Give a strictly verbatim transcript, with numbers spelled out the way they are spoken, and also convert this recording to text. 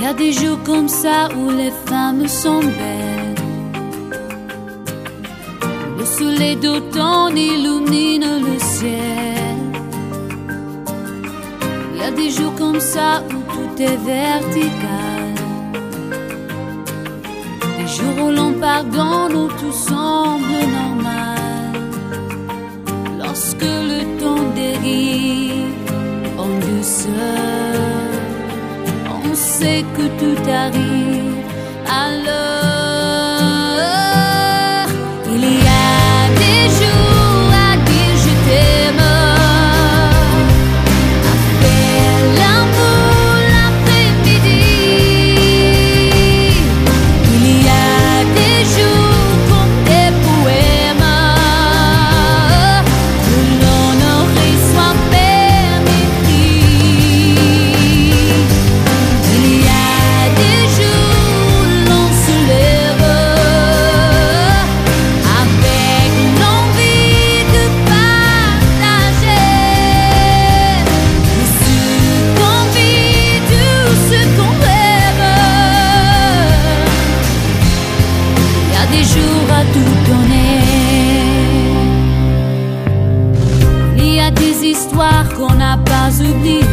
a des jours comme ça où les femmes sont belles. Le soleil d'automne illumine le ciel. Il y a des jours comme ça où tout est vertical. Des jours où l'on pardonne, où tout semble normal. Lorsque le temps dérive en douceur, on sait que tout arrive alors. Il y a des jours à dire je t'aime, à faire l'amour l'après-midi. Il y a des jours comme des poèmes que l'on aurait soit permis. Il y a des jours où l'on se lève avec l'envie de partager tout ce qu'on vit, tout ce qu'on rêve. Il y a des jours à tout donner. Il y a des histoires qu'on n'a pas oubliées.